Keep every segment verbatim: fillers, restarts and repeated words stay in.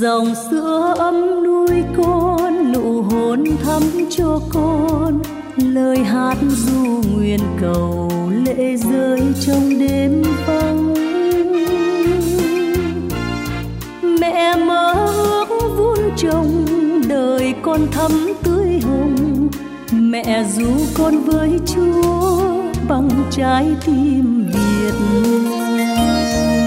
Dòng sữa ấm nuôi con, nụ hôn thắm cho con, lời hát ru nguyện cầu lệ rơi trong đêm vắng. Mẹ mơ ước vun trồng đời con thắm tươi hồng, mẹ ru con với Chúa bằng trái tim Việt Nam.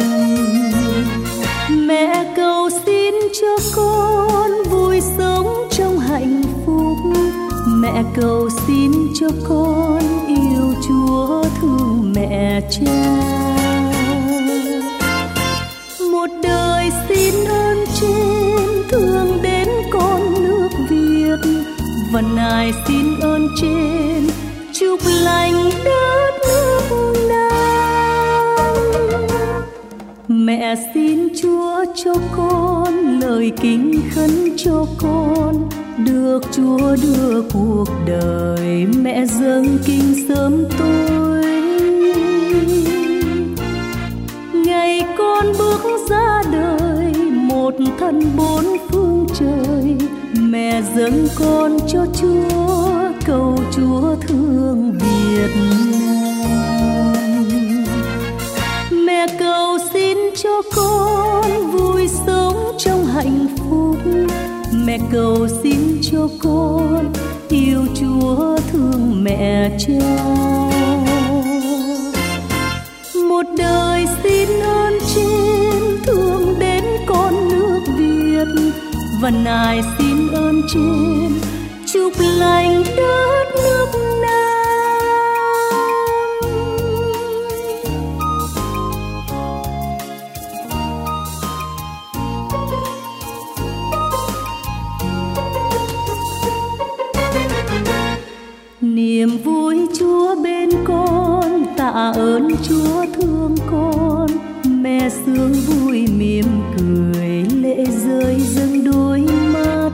Mẹ cầu xin cho con vui sống trong hạnh phúc, mẹ cầu xin cho con yêu Chúa thương mẹ cha. Một đời xin ơn trên thương đến con nước Việt, và nài xin ơn trên chúc lành đất nước Nam. Mẹ xin Chúa cho con lời kính khấn cho con, được Chúa đưa cuộc đời mẹ dâng kinh sớm tối. Ngày con bước ra đời một thân bốn phương trời, mẹ dâng con cho Chúa cầu Chúa thương Việt Nam. Mẹ cầu xin cho con vui sống trong hạnh phúc, mẹ cầu xin cho con yêu Chúa thương mẹ cha. Một đời xin ơn trên thương đến con nước Việt, và nài xin ơn trên chúc lành đất nước Nam. Niềm vui Chúa bên con, tạ ơn Chúa thương con, mẹ sướng vui mỉm cười lệ rơi dâng đôi mắt.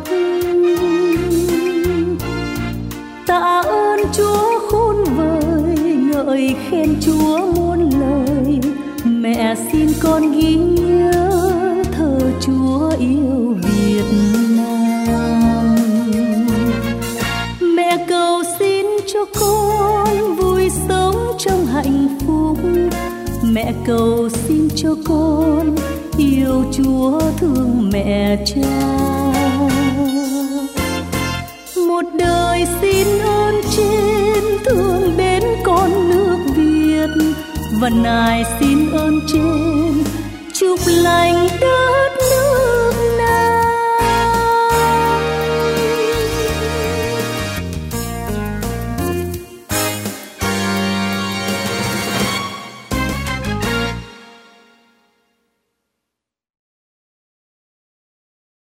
Tạ ơn Chúa khôn vời, ngợi khen Chúa muôn lời, mẹ xin con ghi nhớ thờ Chúa yêu Việt Nam. Mẹ cầu xin cho con vui sống trong hạnh phúc, mẹ cầu xin cho con yêu Chúa thương mẹ cha. Một đời xin ơn trên thương đến con nước Việt, và nài xin ơn trên chúc lành đất nước